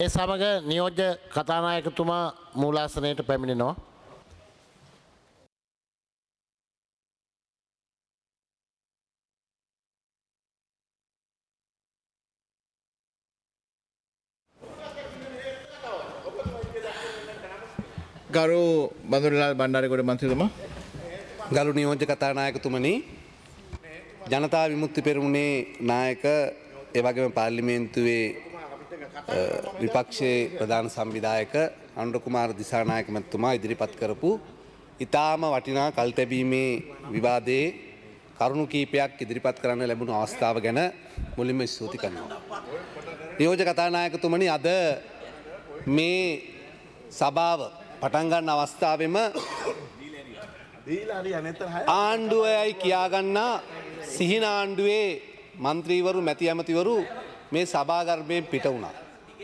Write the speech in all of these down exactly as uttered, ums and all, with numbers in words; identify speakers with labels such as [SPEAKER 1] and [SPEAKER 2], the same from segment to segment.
[SPEAKER 1] ඒ සමග නියෝජ්‍ය කතානායකතුමා මූලාසනයට පැමිණෙනවා.
[SPEAKER 2] ගරු බඳුරලාල් බණ්ඩාරගොඩ මන්ත්‍රීතුමා.
[SPEAKER 3] ගරු නියෝජ්‍ය කතානායකතුමනි, ජනතා විමුක්ති පෙරමුණේ නායක ඒ වගේම පාර්ලිමේන්තුවේ විපක්ෂයේ ප්‍රධාන සංවිධායක අනුර කුමාර දිසානායක මැතිතුමා ඉදිරිපත් කරපු ඉතාම වටිනා කල් තැබීමේ විවාදයේ කරුණු කීපයක් ඉදිරිපත් කරන්න ලැබුණු අවස්ථාව ගැන මුලින්ම ස්තුති කරනවා. නියෝජ්‍ය කතානායකතුමනි, අද මේ සභාව පටන් ගන්න අවස්ථාවෙම ආණ්ඩුවයි කියාගන්නා සිහින ආණ්ඩුවේ මන්ත්‍රීවරු මැති ඇමතිවරු මේ සභාගර්භයෙන් පිට වුණා.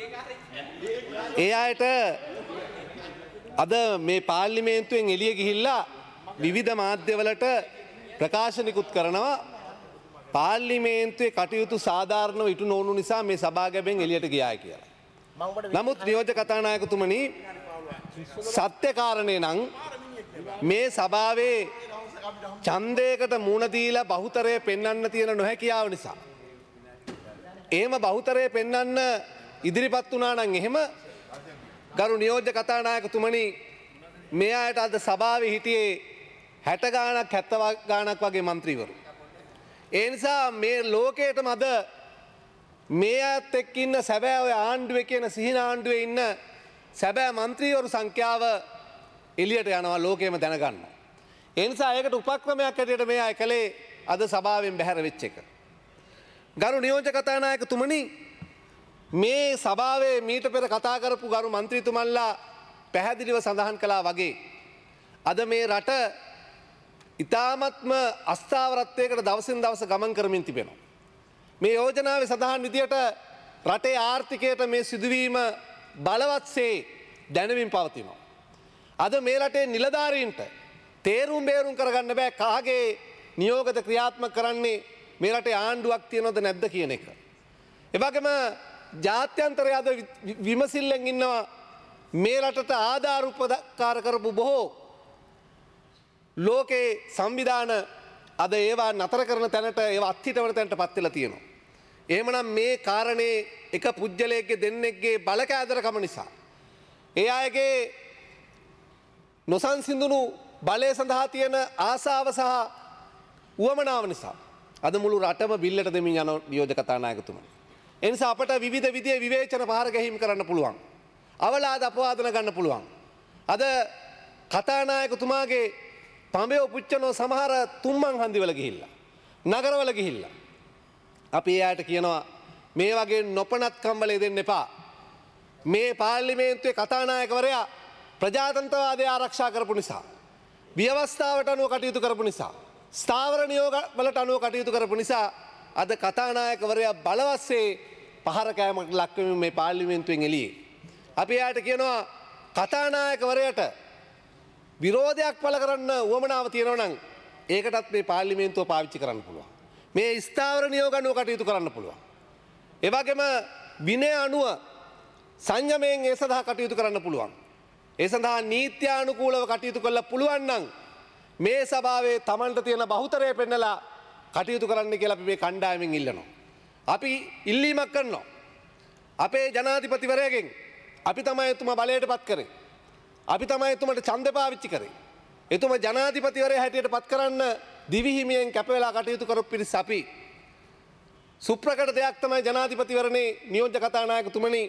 [SPEAKER 3] ඒ අයට අද මේ පාර්ලිමේන්තුවෙන් එළිය ගිහිල්ලා විවිධ මාධ්‍යවලට ප්‍රකාශනිකුත් කරනවා පාර්ලිමේන්තුවේ කටයුතු සාධාරණව ඉටු නොවුණු නිසා මේ සභාගර්භයෙන් එළියට ගියායි කියලා. නමුත් නියෝජ්‍ය කතානායකතුමනි, සත්‍ය කාරණේ නම් මේ සභාවේ ඡන්දයකට මුණ දීලා බහුතරය පෙන්වන්න තියෙන නොහැකියාව නිසා, එහෙම බහුතරය පෙන්වන්න ඉදිරිපත් වුණා නම් එහෙම ගරු නියෝජ්‍ය කතානායකතුමනි, මේ අයට අද සභාවේ හිටියේ හැට ගාණක් හැත්තෑ ගාණක් වගේ മന്ത്രിවරු. ඒ නිසා මේ ලෝකයටම අද මේ අයත් එක්ක ඉන්න සැබෑ ඔය ආණ්ඩුවේ කියන සිහින ආණ්ඩුවේ ඉන්න සැබෑ മന്ത്രിවරු සංඛ්‍යාව එළියට යනවා ලෝකෙම දැනගන්න. ඒ නිසා ඒකට උපක්‍රමයක් හැටියට මේ අය කළේ අද සභාවෙන් බැහැර වෙච්ච එක. ගරු නියෝජ්‍ය කතානායකතුමනි, මේ සභාවේ මීට පෙර කතා කරපු ගරු മന്ത്രിතුමන්ලා පැහැදිලිව සඳහන් කළා වගේ අද මේ රට ඉතාමත්ම අස්ථාවරත්වයකට දවසින් දවස ගමන් කරමින් තිබෙනවා. මේ යෝජනාවේ සඳහන් විදියට රටේ ආර්ථිකයට මේ සිදුවීම බලවත්සේ දැනමින් පවතිනවා. අද මේ රටේ නිලධාරීන්ට තේරුම් බේරුම් කරගන්න බෑ කාගේ නියෝගත ක්‍රියාත්මක කරන්නේ මේ රටේ ආණ්ඩුවක් තියනවද නැද්ද කියන එක. එවැගේම ජාත්‍යන්තරය අද විමසිල්ලෙන් ඉන්නවා මේ රටට ආධාර උපකාර කරපු බොහෝ ලෝකේ සංවිධාන අද ඒවා නතර කරන තැනට ඒවා අත්හිටවන තැනට පත් වෙලා තියෙනවා. එහෙමනම් මේ කාරණේ එක පුජ්‍යලයකගේ දෙන්නෙක්ගේ බලකෑදරකම නිසා, ඒ අයගේ නොසන්සිඳුණු බලය සඳහා තියෙන ආසාව සහ උවමනාව නිසා අද මුළු රටම බිල්ලට දෙමින් යන නියෝජ්‍ය කතානායකතුමනි. ඒ නිසා අපට විවිධ විදිහේ විවේචන පහර ගැහිම් කරන්න පුළුවන්. අවලාද අපවාදන ගන්න පුළුවන්. අද කතානායකතුමාගේ පඹය පුච්චනෝ සමහර තුම්මන් හන්දිවල ගිහිල්ලා, නගරවල ගිහිල්ලා අපි එයාට කියනවා මේ වගේ නොපනත්කම් වල දෙන්න එපා. මේ පාර්ලිමේන්තුවේ කතානායකවරයා ප්‍රජාතන්ත්‍රවාදය ආරක්ෂා කරපු නිසා, ව්‍යවස්ථාවට අනුව කටයුතු කරපු නිසා, ස්ථාවර නියෝග වලට අනුව කටයුතු කරපු නිසා අද කතානායකවරයා බලවස්සේ පහර කෑමකට ලක් වෙමින් මේ පාර්ලිමේන්තුවෙන් එළියේ. අපි එයාට කියනවා කතානායකවරයාට විරෝධයක් පළ කරන්න උවමනාව තියෙනවා නම් ඒකටත් මේ පාර්ලිමේන්තුව පාවිච්චි කරන්න පුළුවන්. මේ ස්ථාවර නියෝග අනුව කටයුතු කරන්න පුළුවන්. ඒ වගේම විනය අනුව සංයමයෙන් ඒ සඳහා කටයුතු කරන්න පුළුවන්. ඒ සඳහා නීත්‍යානුකූලව කටයුතු කරලා පුළුවන් නම් මේ සභාවේ Tamanට තියෙන බහුතරය පෙන්නලා කටයුතු කරන්න කියලා අපි මේ කණ්ඩායමෙන් ඉල්ලනවා. අපි ඉල්ලීමක් කරනවා. අපේ ජනාධිපතිවරයාගෙන් අපි තමයි එතුමා බලයට පත් කරේ. අපි තමයි එතුමාට ඡන්දය පාවිච්චි කරේ. එතුමා ජනාධිපතිවරයා හැටියට පත් කරන්න දිවිහිමියෙන් කැප වෙලා කටයුතු කරපු පිරිස අපි. සුප්‍රකට දෙයක් තමයි ජනාධිපතිවරණේ නියෝජ්‍ය කතානායකතුමනි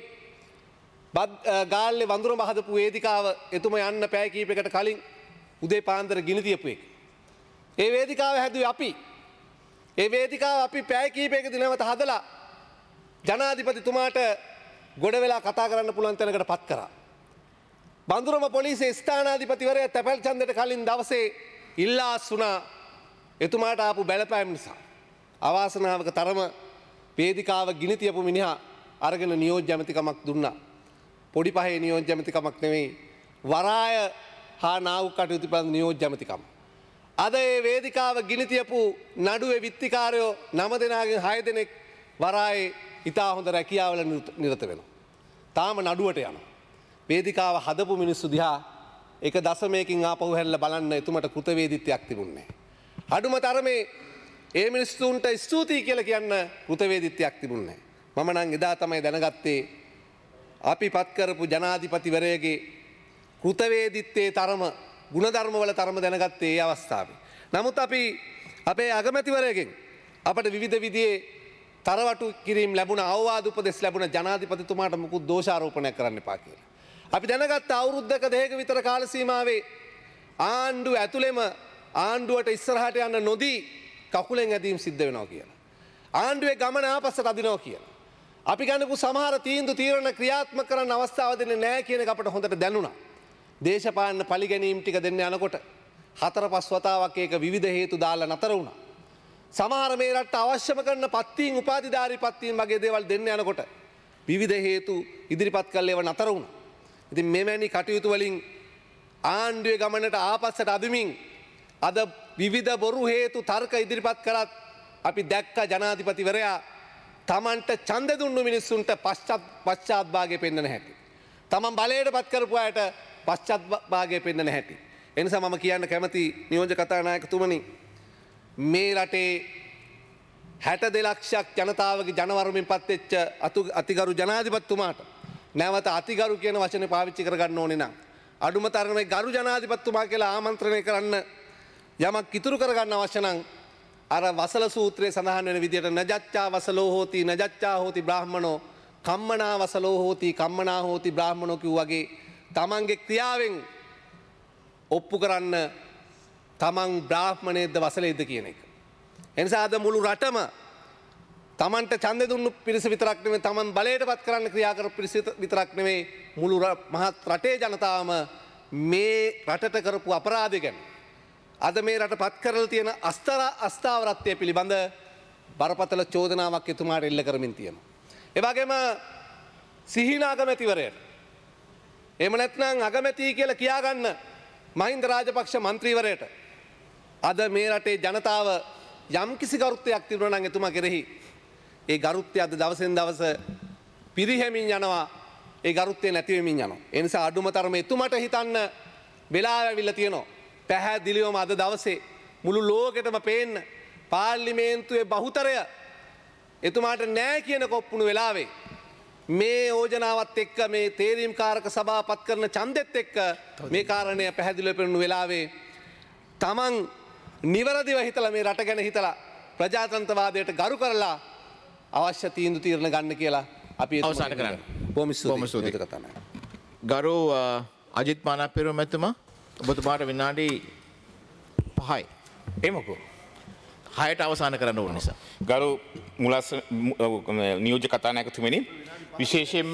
[SPEAKER 3] ගාල්ලේ වඳුරම හදපු වේදිකාව එතුමා යන්න පැය කීපයකට කලින් උදේ පාන්දර ගිනි තියපු එක. ඒ වේදිකාව හැදුවේ අපි. ඒ වේදිකාව අපි පැය කීපයකදී නැවත හදලා ජනාධිපතිතුමාට ගොඩ වෙලා කතා කරන්න පුළුවන් තැනකට පත් කරා. බඳුරම පොලිසියේ ස්ථානාධිපතිවරයා තැපැල් ඡන්දයට කලින් දවසේ ඉල්ලා අස්ුණා එතුමාට ආපු බලපෑම් නිසා. අවාසනාවක තරම වේදිකාව ගිනි තියපු මිනිහා අරගෙන නියෝජ්‍ය ඇමතිකමක් දුන්නා. පොඩි පහේ නියෝජ්‍ය ඇමතිකමක් නෙවෙයි, වරාය හා නාවුක් කටයුතු පිළිබඳ නියෝජ්‍ය ඇමතිකම. අද ඒ වේදිකාව ගිනි තියපු නඩුවේ විත්තිකාරයෝ නම දෙනාගෙන් හය දෙනෙක් වරායේ ඉතා හොඳ රැකියාවල නිරත වෙනවා. තාම නඩුවට යනවා. වේදිකාව හදපු මිනිස්සු දිහා එක දශමයකින් ආපහු හැරිලා බලන්න එතුමට කෘතවේදීත්වයක් තිබුණේ නැහැ. අඩුම තරමේ ඒ මිනිස්සුන්ට ස්තුතියි කියලා කියන්න කෘතවේදීත්වයක් තිබුණේ නැහැ. මම නම් එදා තමයි දැනගත්තේ අපි පත් කරපු ජනාධිපතිවරයාගේ කෘතවේදීත්වයේ තරම ගුණධර්මවල තරම දැනගත්තේ ඒ අවස්ථාවේ. නමුත් අපි අපේ අගමැතිවරයෙක්ගෙන් අපට විවිධ විදිහේ තරවටු කිරීම ලැබුණ අවවාද උපදෙස් ලැබුණ ජනාධිපතිතුමාට මුකුත් දෝෂාරෝපණයක් කරන්න එපා කියලා. අපි දැනගත්ත අවුරුද්දක දෙකක විතර කාල සීමාවේ ආණ්ඩුව ඇතුළෙම ආණ්ඩුවට ඉස්සරහට යන්න නොදී කකුලෙන් ඇදීම් සිද්ධ වෙනවා කියලා. ආණ්ඩුවේ ගමන ආපස්සට අදිනවා කියලා. අපි ගන්නපු සමහර තීන්දුව තීරණ ක්‍රියාත්මක කරන්න අවස්ථාව දෙන්නේ නැහැ කියන එක අපට හොඳට දැනුණා. දේශපාලන පරිගැනීම් ටික දෙන්න යනකොට හතර පහ වතාවක් ඒක විවිධ හේතු දාලා නතර වුණා. සමහර මේ රටට අවශ්‍යම කරන පත්වීම් උපාධිධාරී පත්වීම් වගේ දේවල් දෙන්න යනකොට විවිධ හේතු ඉදිරිපත් කළේ ඒවා නතර වුණා. ඉතින් මෙවැනි කටයුතු වලින් ආණ්ඩුවේ ගමනට ආපස්සට අදිමින් අද විවිධ බොරු හේතු තර්ක ඉදිරිපත් කරත් අපි දැක්ක ජනාධිපතිවරයා තමන්ට ඡන්ද දුන්නු මිනිස්සුන්ට පශ්චාත් පශ්චාත්භාගය පෙන්වන්න හැටි. තමන් බලයට පත් කරපු අයට පශ්චාත්භාගය පෙන්වන්න හැටි. ඒ නිසා මම කියන්න කැමති නියෝජ්‍ය කතානායකතුමනි මේ රටේ හැට දෙක ලක්ෂයක් ජනතාවගේ ජනවරමින් පත් වෙච්ච අතිගරු ජනාධිපතිතුමාට නැවත අතිගරු කියන වචනේ පාවිච්චි කරගන්න ඕනේ නම් අඩුම තරමේ ගරු ජනාධිපතිතුමා කියලා ආමන්ත්‍රණය කරන්න යමක් ඉතුරු කරගන්න අවශ්‍ය නම් අර වසල සූත්‍රයේ සඳහන් වෙන විදිහට නජච්ඡා වසලෝ හෝති නජච්ඡා හෝති බ්‍රාහ්මනෝ කම්මනා වසලෝ හෝති කම්මනා හෝති බ්‍රාහ්මනෝ කිව්වාගේ තමන්ගේ ක්‍රියාවෙන් ඔප්පු කරන්න තමන් බ්‍රාහ්මණයේද වසලේද කියන එක. එනිසා අද මුළු රටම තමන්ට ඡන්දෙ දුන්නු පිරිස විතරක් නෙමෙයි තමන් බලයට පත් කරන්න ක්‍රියා කරපු පිරිස විතරක් නෙමෙයි මුළු මහත් රටේ ජනතාවම මේ රටට කරපු අපරාධ ගැන අද මේ රට පත් කරලා තියෙන අස්තර අස්ථාවරත්වය පිළිබඳ බරපතල චෝදනාවක් එතුමාට එල්ල කරමින් තියෙනවා. ඒ වගේම සිහින අගමැතිවරයාට එහෙම නැත්නම් අගමැති කියලා කියාගන්න මහින්ද රාජපක්ෂ මන්ත්‍රීවරයාට අද මේ රටේ ජනතාව යම් කිසි ගරුත්වයක් තිබුණා නම් එතුමා කෙරෙහි ඒ ගරුත්වය අද දවසෙන් දවස පිරිහෙමින් යනවා. ඒ ගරුත්වය නැති වෙමින් යනවා. ඒ නිසා අඩුම තරමේ එතුමාට හිතන්න වෙලාව ඇවිල්ලා තියෙනවා. පැහැදිලිවම අද දවසේ මුළු ලෝකෙටම පේන්න පාර්ලිමේන්තුවේ බහුතරය එතුමාට නෑ කියන කොප්පුණු වෙලාවේ මේ යෝජනාවත් එක්ක මේ තේරීම් කාරක සභාව පත් කරන ඡන්දෙත් එක්ක මේ කාරණය පැහැදිලිව පෙනුණු වෙලාවේ තමන් නිවැරදිව හිතලා මේ රට ගැන හිතලා ප්‍රජාතන්ත්‍රවාදයට ගරු කරලා අවශ්‍ය තීන්දුව තීරණ ගන්න කියලා අපි
[SPEAKER 2] අවසන් කරන්න.
[SPEAKER 3] බොහොම
[SPEAKER 2] බොහොම ස්තුතියි. ගරු අජිත් මානපිරුව මැතිතුමා ඔබතුමාට විනාඩි පහයි.
[SPEAKER 4] එමකෝ
[SPEAKER 2] හයට අවසන් කරන්න ඕන නිසා.
[SPEAKER 4] ගරු මුලස් නියෝජ්‍ය කතානායකතුමනි විශේෂයෙන්ම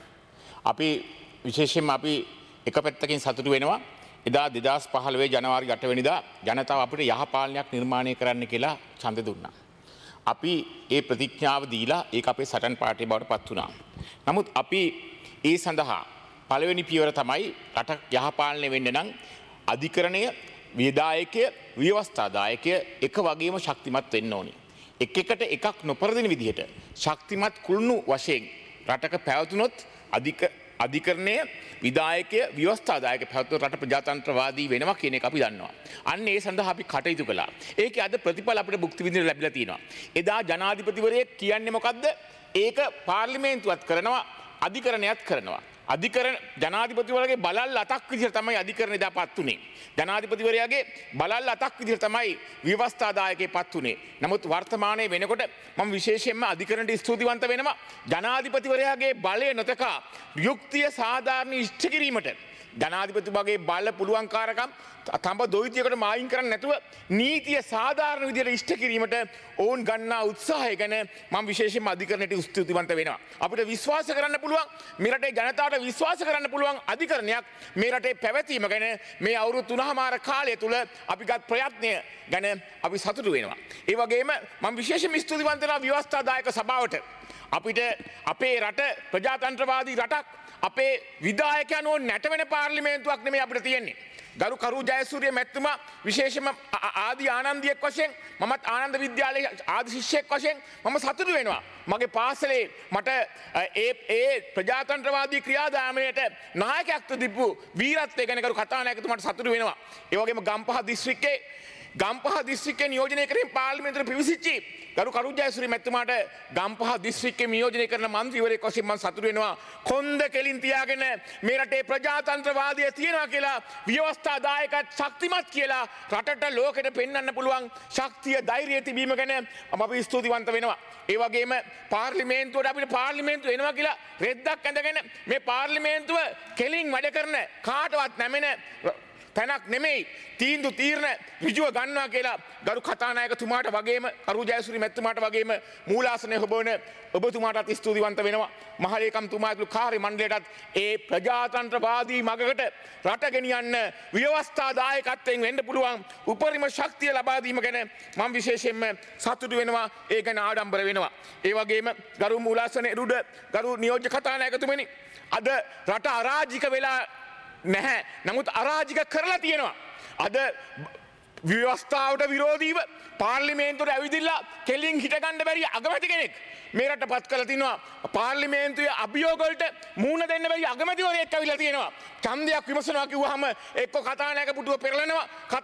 [SPEAKER 4] අපි විශේෂයෙන්ම අපි එක පැත්තකින් සතුටු වෙනවා. එදා දෙදහස් පහළොව ජනවාරි අට වෙනිදා ජනතාව අපිට යහපාලනයක් නිර්මාණය කරන්න කියලා ඡන්ද දුන්නා. අපි ඒ ප්‍රතිඥාව දීලා ඒක අපේ සටන් පාර්ටිය බවට පත් වුණා. නමුත් අපි ඒ සඳහා පළවෙනි පියවර තමයි රට යහපාලනය වෙන්න නම් අධිකරණය විධායකය ව්‍යවස්ථාදායකය එක වගේම ශක්තිමත් වෙන්න ඕනි. එක් එකට එකක් නොපරදින විදිහට ශක්තිමත් කුළුණු වශයෙන් රටක පැවතුනොත් අධික අධිකරණය විධායකය ව්‍යවස්ථාදායක පැවතුනොත් රට ප්‍රජාතන්ත්‍රවාදී වෙනවා කියන එක අපි දන්නවා. අන්න ඒ සඳහා අපි කටයුතු කළා. ඒකේ අද ප්‍රතිඵල අපිට භුක්ති විඳින්න ලැබිලා තියෙනවා. එදා ජනාධිපතිවරයෙක් කියන්නේ මොකද්ද? ඒක පාර්ලිමේන්තුවත් කරනවා අධිකරණයත් කරනවා. අධිකරණ ජනාධිපතිවරයාගේ බලල් අතක් විදිහට තමයි අධිකරණය දාපත් උනේ. ජනාධිපතිවරයාගේ බලල් අතක් විදිහට තමයි ව්‍යවස්ථාදායකයෙක්පත් උනේ. නමුත් වර්තමානයේ වෙනකොට මම විශේෂයෙන්ම අධිකරණයට ස්තුතිවන්ත වෙනවා. ජනාධිපතිවරයාගේ බලය නොතකා යුක්තිය සාධාරණ ඉෂ්ට කිරීමට ජනාධිපතිතුමාගේ බල පුළුවන්කාරකම් තඹ දොයිතියකට මායින් කරන්නේ නැතුව නීතිය සාධාරණ විදිහට ඉෂ්ට කිරීමට ඕන් ගන්නා උත්සාහය ගැන මම විශේෂයෙන්ම අධිකරණයට ස්තුතිවන්ත වෙනවා. අපිට විශ්වාස කරන්න පුළුවන් මේ රටේ ජනතාවට විශ්වාස කරන්න පුළුවන් අධිකරණයක් මේ රටේ පැවතීම ගැන මේ අවුරුදු තුනමාර කාලය තුල අපි ගත් ප්‍රයත්නය ගැන අපි සතුටු වෙනවා. ඒ වගේම මම විශේෂයෙන්ම ස්තුතිවන්ත වෙනවා ව්‍යවස්ථාදායක සභාවට. අපිට අපේ රට ප්‍රජාතන්ත්‍රවාදී රටක් අපේ විධායකයන්ෝ නැටවෙන පාර්ලිමේන්තුවක් නෙමෙයි අපිට තියෙන්නේ. ගරු කරු ජයසූරිය මැතිතුමා විශේෂම ආදී ආනන්දියෙක් වශයෙන් මමත් ආනන්ද විද්‍යාලයේ ආදි ශිෂ්‍යයෙක් වශයෙන් මම සතුටු වෙනවා. මගේ පාසලේ මට ඒ ඒ ප්‍රජාතන්ත්‍රවාදී ක්‍රියාදාමයට නායකත්ව දීපු වීරත්වය ගැන කරු කතානායකතුමාට සතුටු වෙනවා. ඒ වගේම ගම්පහ දිස්ත්‍රික්කයේ ගම්පහ දිස්ත්‍රික්කයේ නියෝජනය කරමින් පාර්ලිමේන්තුවට පිවිසිච්චි ගරු කරු ජයසූරිය මැතිතුමාට ගම්පහ දිස්ත්‍රික්කයේ නියෝජනය කරන මන්ත්‍රීවරයෙක් වශයෙන් මම සතුටු වෙනවා. කොන්ද කෙලින් තියාගෙන මේ රටේ ප්‍රජාතන්ත්‍රවාදය තියෙනවා කියලා ව්‍යවස්ථාදායකත් ශක්තිමත් කියලා රටට ලෝකෙට පෙන්වන්න පුළුවන් ශක්තිය ධෛර්යය තිබීම ගැන මම අපි ස්තුතිවන්ත වෙනවා. ඒ වගේම පාර්ලිමේන්තුවට අපිට පාර්ලිමේන්තුව එනවා කියලා රෙද්දක් ඇඳගෙන මේ පාර්ලිමේන්තුව කෙලින් වැඩ කරන කාටවත් නැමෙන තැනක් නෙමෙයි තීන්දුව තීරණ ඍජුව ගන්නවා කියලා ගරු කතානායකතුමාට වගේම කරු ජයසූරිය මැතිතුමාට වගේම මූලාසනයේ හොබවන ඔබතුමාටත් ස්තුතිවන්ත වෙනවා. මහලේකම්තුමා ඇතුළු කාර්ය මණ්ඩලයටත් ඒ ප්‍රජාතන්ත්‍රවාදී මගකට රට ගෙනියන්න ව්‍යවස්ථාදායකත්වයෙන් වෙන්න පුළුවන් උපරිම ශක්තිය ලබා දීම ගැන මම විශේෂයෙන්ම සතුටු වෙනවා. ඒ ගැන ආඩම්බර වෙනවා. ඒ වගේම ගරු මූලාසනයේ රුඩ ගරු නියෝජ්‍ය කතානායකතුමනි අද රට අරාජික වෙලා නැහැ. නමුත් අරාජික කරලා තියෙනවා. අද ව්‍යවස්ථාවට විරෝධීව පාර්ලිමේන්තුවට ඇවිදිලා කෙලින් හිටගන්න බැරි අගමැති කෙනෙක් මේ රට පත් කරලා තිනවා. පාර්ලිමේන්තුවේ අභියෝග වලට මූණ දෙන්න බැරි අගමැතිවරයෙක් ඇවිල්ලා තියෙනවා. ඡන්දයක් විමසනවා කිව්වහම එක්ක කතානායක පුටුව පෙරලනවා,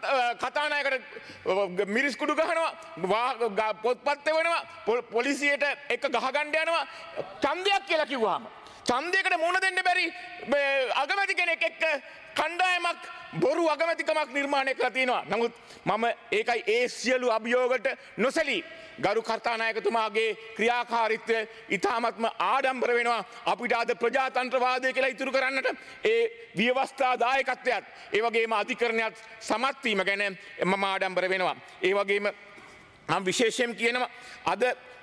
[SPEAKER 4] කතානායකට මිරිස් කුඩු ගහනවා, පොත්පත් එවනවා, පොලිසියට එක්ක ගහගන්න යනවා. ඡන්දයක් කියලා කිව්වහම ඡන්දයකට මුණ දෙන්න බැරි අගමැති කෙනෙක් එක්ක කණ්ඩායමක් බොරු අගමැතිකමක් නිර්මාණය කරලා තියෙනවා. නමුත් මම ඒකයි ඒ සියලු අභියෝගකට නොසැලී ගරු කතානායකතුමාගේ ක්‍රියාකාරීත්වය ඉතාමත්ම ආඩම්බර වෙනවා. අපිට අද ප්‍රජාතන්ත්‍රවාදය කියලා ඉතුරු කරන්නට ඒ ව්‍යවස්ථාදායකත්වයත් ඒ වගේම අධිකරණයත් සමත් වීම ගැන මම ආඩම්බර වෙනවා. ඒ වගේම මම විශේෂයෙන් කියනවා අද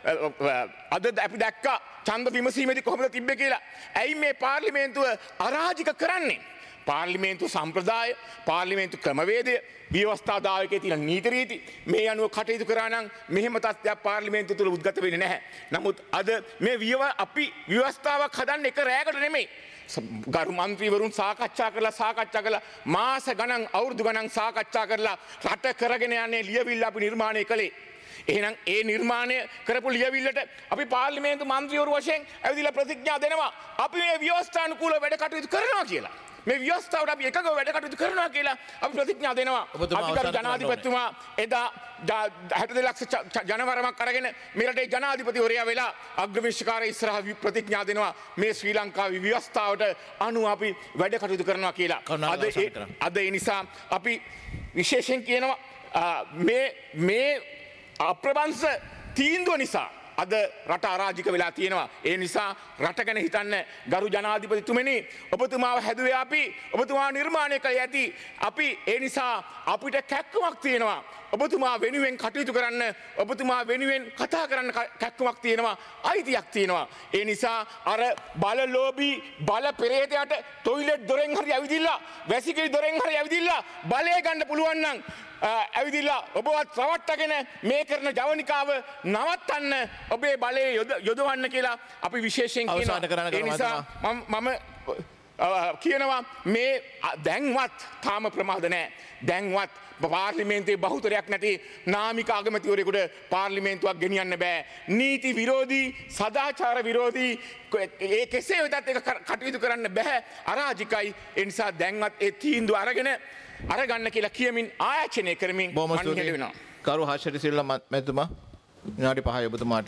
[SPEAKER 4] අද අපි දැක්කා ඡන්ද විමසීමේදී කොහොමද තිබ්බේ කියලා. ඇයි මේ පාර්ලිමේන්තුව අරාජික කරන්නේ? පාර්ලිමේන්තු සම්ප්‍රදාය, පාර්ලිමේන්තු ක්‍රමවේදය, ව්‍යවස්ථාදායකයේ තියෙන නීති රීති මේ අනුව කටයුතු කරා නම් මෙහෙම තත්ත්වයක් පාර්ලිමේන්තුව තුළ උද්ගත වෙන්නේ නැහැ. නමුත් අද මේ විව අපි ව්‍යවස්ථාවක් හදන්න එක රැයකට නෙමෙයි. ගරු මන්ත්‍රීවරුන් සාකච්ඡා කරලා සාකච්ඡා කරලා මාස ගණන් අවුරුදු ගණන් සාකච්ඡා කරලා රට කරගෙන යන්නේ ලියවිල්ල අපි නිර්මාණය කළේ. එහෙනම් ඒ නිර්මාණය කරපු ලියවිල්ලට අපි පාර්ලිමේන්තු මන්ත්‍රීවරු වශයෙන් ඇවිදලා ප්‍රතිඥා දෙනවා අපි මේ ව්‍යවස්ථානුකූලව වැඩ කටයුතු කරනවා කියලා. මේ ව්‍යවස්ථාවට අපි එකගව වැඩ කටයුතු කරනවා කියලා අපි ප්‍රතිඥා දෙනවා. අධිකරු ජනාධිපතිතුමා එදා හැට දෙක ලක්ෂ ජනවරමක් අරගෙන මේ රටේ ජනාධිපතිවරයා වෙලා අග්‍රවේශකාරය ඉස්සරහ ප්‍රතිඥා දෙනවා මේ ශ්‍රී ලංකාවේ ව්‍යවස්ථාවට අනුව අපි වැඩ කටයුතු කරනවා කියලා. අද අද ඒ නිසා අපි විශේෂයෙන් කියනවා මේ මේ අප්‍රබංශ තීන්දුව නිසා අද රට අරාජික වෙලා තියෙනවා. ඒ නිසා රට ගැන හිතන්න ගරු ජනාධිපතිතුමනි ඔබතුමාව හැදුවේ අපි ඔබතුමා නිර්මාණය කළ ඇති අපි ඒ නිසා අපිට කැක්කමක් තියෙනවා. ඔබතුමා වෙනුවෙන් කටයුතු කරන්න ඔබතුමා වෙනුවෙන් කතා කරන්න කැක්කමක් තියෙනවා අයිතියක් තියෙනවා. ඒ නිසා අර බලලෝභී බල පෙරේතයට ටොයිලට් දොරෙන් හරි ඇවිදිලා වැසිකිලි දොරෙන් හරි ඇවිදිලා බලය ගන්න පුළුවන් නම් ඇවිදිලා ඔබවත් රවට්ටගෙන මේ කරන ජවනිකාව නවත්තන්න ඔබේ බලය යොදවන්න කියලා අපි විශේෂයෙන් කියනවා. ඒ නිසා මම කියනවා මේ දැන්වත් තාම ප්‍රමාද නැහැ. දැන්වත් පාර්ලිමේන්තුවේ බහුතරයක් නැති නාමික අගමැතිවරයෙකුට පාර්ලිමේන්තුවක් ගෙනියන්න බෑ. නීති විරෝධී, සදාචාර විරෝධී ඒ කෙසේ වෙතත් ඒක කටයුතු කරන්න බෑ. අරාජිකයි. ඒ නිසා දැන්වත් ඒ තීන්දුව අරගෙන අරගන්න කියලා කියමින් ආයාචනය කරමින් මම හෙට වෙනවා.
[SPEAKER 2] කරු හර්ෂ සිල්වා මැතිතුමා විනාඩි පහයි ඔබතුමාට.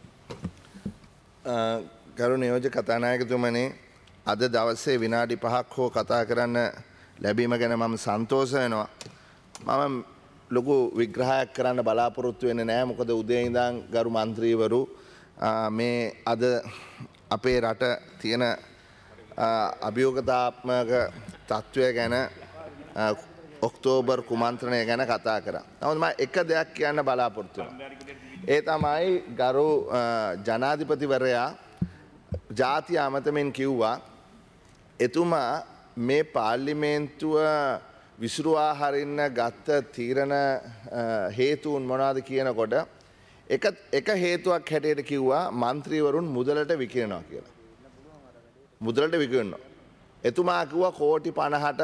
[SPEAKER 5] ගරු නියෝජ්‍ය කතානායකතුමනි අද දවසේ විනාඩි පහක් හෝ කතා කරන්න ලැබීම ගැන මම සන්තෝෂ වෙනවා. මම ලොකු විග්‍රහයක් කරන්න බලාපොරොත්තු වෙන්නේ නැහැ. මොකද උදේ ඉඳන් ගරු මන්ත්‍රීවරු මේ අද අපේ රට තියෙන අභියෝගතාත්මක තත්ත්වය ගැන ඔක්තෝබර් කුමන්ත්‍රණය ගැන කතා කරා. නමුත් මම එක දෙයක් කියන්න බලාපොරොත්තු වෙනවා. ඒ තමයි ගරු ජනාධිපතිවරයා ජාතිය අමතමින් කිව්වා එතුමා මේ පාර්ලිමේන්තුව විසුරුවා හරින්න ගත්ත තීරණ හේතුන් මොනවාද කියනකොට එක එක හේතුවක් හැටියට කිව්වා മന്ത്രിවරුන් මුදලට විකිරනවා කියලා. මුදලට විකිරනවා. එතුමා කිව්වා කෝටි පනහට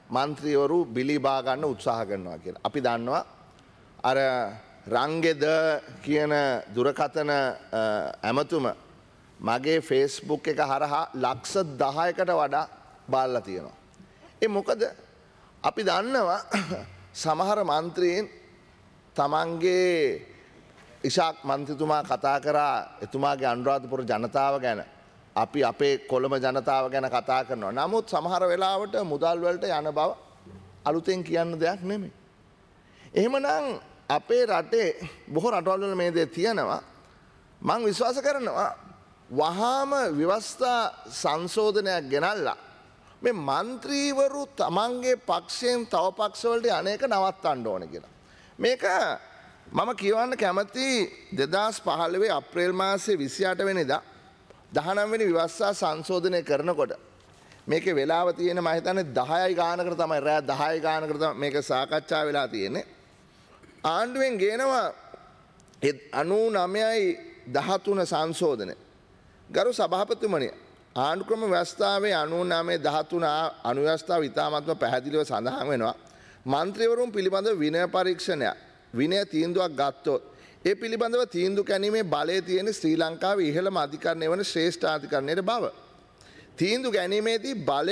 [SPEAKER 5] මන්ත්‍රීවරු බිලි බා ගන්න උත්සාහ කරනවා කියලා. අපි දන්නවා අර රංගෙද කියන දුරකථන ඇමතුම මගේ ෆේස්බුක් එක හරහා ලක්ෂ දහයකට වඩා බාල්ලා තියෙනවා. ඒ මොකද අපි දන්නවා සමහර මන්ත්‍රීන් තමන්ගේ ඉශාක් මන්ත්‍රතුමා කතා කරා එතුමාගේ අනුරාධපුර ජනතාව ගැන අපි අපේ කොළඹ ජනතාව ගැන කතා කරනවා. නමුත් සමහර වෙලාවට මුදල් වලට යන බව අලුතෙන් කියන්න දෙයක් නෙමෙයි. එහෙමනම් අපේ රටේ බොහෝ රටවල් වල මේ දේ තියෙනවා. මම විශ්වාස කරනවා වහාම ව්‍යවස්ථා සංශෝධනයක් ගෙනල්ලා මේ മന്ത്രിවරු තමන්ගේ පක්ෂයෙන් තව පක්ෂවලට අනේක නවත්තන්න ඕන කියලා. මේක මම කියවන්න කැමති දෙදහස් පහළොව අප්‍රේල් මාසේ විසි අට වෙනිදා දහනව වෙනි ව්‍යවස්ථා සංශෝධනය කරනකොට මේකේ වෙලාව තියෙන මම හිතන්නේ දහයයි ගානකට තමයි රෑ දහයයි ගානකට තමයි මේක සාකච්ඡා වෙලා තියෙන්නේ. ආණ්ඩුවෙන් ගේනවා අනූ නවයයි දහතුන සංශෝධනය. ගරු සභාපතිතුමනි ආණ්ඩුක්‍රම ව්‍යවස්ථාවේ අනූ නවය දහතුන අනු ව්‍යවස්ථාව ඉතාමත්ම පැහැදිලිව සඳහන් වෙනවා. මන්ත්‍රීවරුන් පිළිබඳව විනය පරීක්ෂණයක් විනය තීන්දුවක් ගත්තොත් ඒ පිළිබඳව තීන්දුව ගැනීමේ බලය තියෙන ශ්‍රී ලංකාවේ ඉහළම අධිකරණය වන ශ්‍රේෂ්ඨ අධිකරණයේ බව. තීන්දුව ගැනීමේදී බලය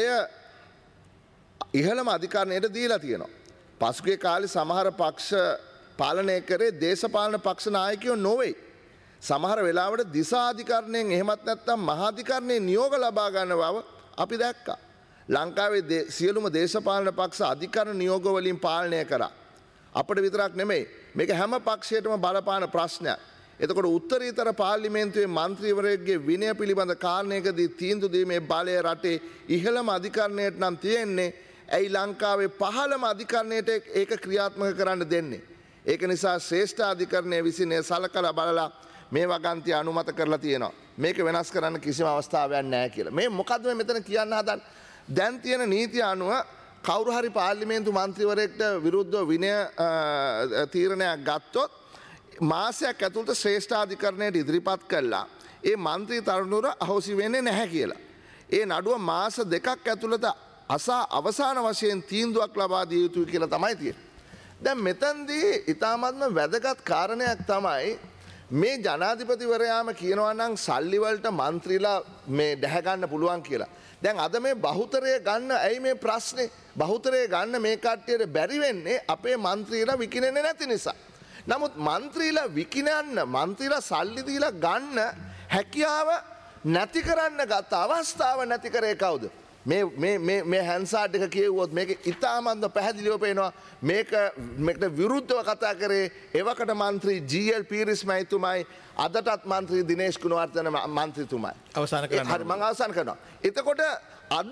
[SPEAKER 5] ඉහළම අධිකරණයට දීලා තියෙනවා. පසුගිය කාලේ සමහර පක්ෂ පාලනය කරේ දේශපාලන පක්ෂ නායකයෝ නොවේ. සමහර වෙලාවට දිසාධිකරණයෙන් එහෙමත් නැත්නම් මහාධිකරණයේ නියෝග ලබා ගන්න බව අපි දැක්කා. ලංකාවේ සියලුම දේශපාලන පක්ෂ අධිකරණ නියෝග වලින් පාලනය කරා. අපිට විතරක් නෙමෙයි මේක හැම පක්ෂයකටම බලපාන ප්‍රශ්නයක්. එතකොට උත්තරීතර පාර්ලිමේන්තුවේ මන්ත්‍රීවරයෙක්ගේ විනය පිළිබඳ කාරණයකදී තීන්දුව දීමේ බලය රටේ ඉහළම අධිකරණයට නම් තියෙන්නේ. ඇයි ලංකාවේ පහළම අධිකරණයට ඒක ක්‍රියාත්මක කරන්න දෙන්නේ? ඒක නිසා ශ්‍රේෂ්ඨ අධිකරණය විසින් සලකලා බලලා මේ වගන්තිය අනුමත කරලා තියෙනවා. මේක වෙනස් කරන්න කිසිම අවස්ථාවක් නැහැ කියලා. මේ මොකද්ද මේ මෙතන කියන්න හදන්නේ? දැන් තියෙන නීතිය අනුව කවුරු හරි පාර්ලිමේන්තු මන්ත්‍රීවරයෙක්ට විරුද්ධව විනය තීරණයක් ගත්තොත් මාසයක් ඇතුළත ශ්‍රේෂ්ඨාධිකරණයට ඉදිරිපත් කළා ඒ මන්ත්‍රී තරුණුවර අහෝසි වෙන්නේ නැහැ කියලා. ඒ නඩුව මාස දෙකක් ඇතුළත අසා අවසාන වශයෙන් තීන්දුවක් ලබා දිය යුතුයි කියලා තමයි තියෙන්නේ. දැන් මෙතනදී ඊටාත්ම වැදගත් කාරණයක් තමයි මේ ජනාධිපතිවරයාම කියනවා නම් සල්ලි වලට മന്ത്രിලා මේ දැහැ ගන්න පුළුවන් කියලා. දැන් අද මේ බහුතරය ගන්න ඇයි මේ ප්‍රශ්නේ? බහුතරය ගන්න මේ කට්ටියට බැරි වෙන්නේ අපේ മന്ത്രിලා විකිනෙන්නේ නැති නිසා. නමුත් മന്ത്രിලා විකිනන්න മന്ത്രിලා සල්ලි දීලා ගන්න හැකියාව නැති කරන්න ගත අවස්ථාව නැති කරේ කවුද? මේ මේ මේ මේ හැන්සාඩ් එක කියවුවොත් මේක ඉතාමත් පැහැදිලිව පේනවා මේක මේකට විරුද්ධව කතා කරේ එවකට മന്ത്രി ජී.එල්. පීරිස් මහතුමයි අදටත් മന്ത്രി දිනේෂ් ගුණවර්ධන මන්ත්‍රීතුමයි.
[SPEAKER 2] අවසන් කරන්න.
[SPEAKER 5] හරි මම අවසන් කරනවා. එතකොට අද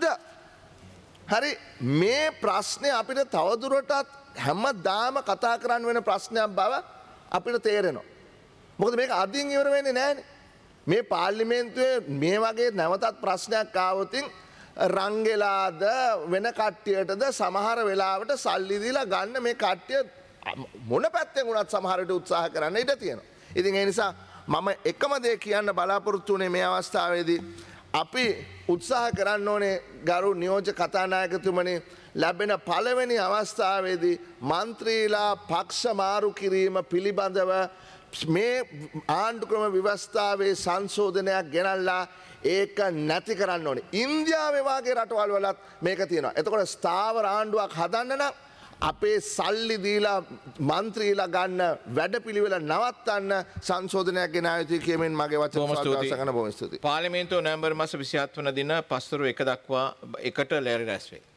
[SPEAKER 5] හරි මේ ප්‍රශ්නේ අපිට තවදුරටත් හැමදාම කතා කරන්න වෙන ප්‍රශ්නයක් බව අපිට තේරෙනවා. මොකද මේක අදින් ඉවර වෙන්නේ නැහැනේ. මේ පාර්ලිමේන්තුවේ මේ වගේ නැවතත් ප්‍රශ්නයක් ආවොතින් රංගෙලාද වෙන කට්ටියටද සමහර වෙලාවට සල්ලි දීලා ගන්න මේ කට්ටිය මොන පැත්තෙන් වුණත් සමහරට උත්සාහ කරන්න ඉඩ තියෙනවා. ඉතින් ඒ නිසා මම එකම දේ කියන්න බලාපොරොත්තු වෙන්නේ මේ අවස්ථාවේදී අපි උත්සාහ කරන්න ඕනේ ගරු නියෝජ්‍ය කතානායකතුමනි ලැබෙන පළවෙනි අවස්ථාවේදී මන්ත්‍රීලා පක්ෂ මාරු කිරීම පිළිබඳව මේ ආණ්ඩුක්‍රම ව්‍යවස්ථාවේ සංශෝධනයක් ගෙනල්ලා ඒක නැති කරන්න ඕනේ. ඉන්දියාවේ වගේ රටවල් වලත් මේක තියෙනවා. එතකොට ස්ථාවර ආණ්ඩුවක් හදන්න නම් අපේ සල්ලි දීලා මන්ත්‍රීලා ගන්න වැඩපිළිවෙල නවත්තන්න සංශෝධනයක් ගෙන ආ යුතුයි කියමින් මගේ වචන සාකච්ඡා කරන බොහොම ස්තුතියි.
[SPEAKER 2] පාර්ලිමේන්තුව නොවැම්බර් මාස විසිහත් වන දින පස්වරු එක දක්වා එකට ලෑරි රැස් වේ.